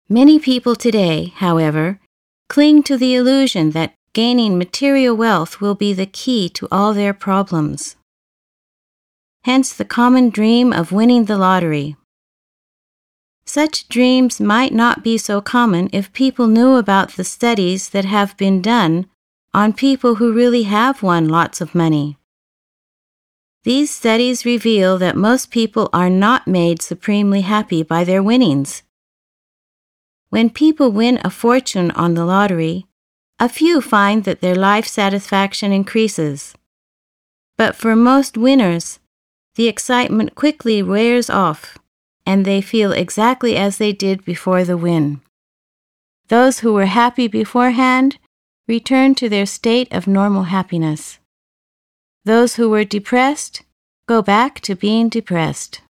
Many people today, however, cling to the illusion that gaining material wealth will be the key to all their problems. Hence the common dream of winning the lottery. Such dreams might not be so common if people knew about the studies that have been done on people who really have won lots of money. These studies reveal that most people are not made supremely happy by their winnings. When people win a fortune on the lottery, a few find that their life satisfaction increases. But for most winners, the excitement quickly wears off, and they feel exactly as they did before the win. Those who were happy beforehand return to their state of normal happiness. Those who were depressed go back to being depressed.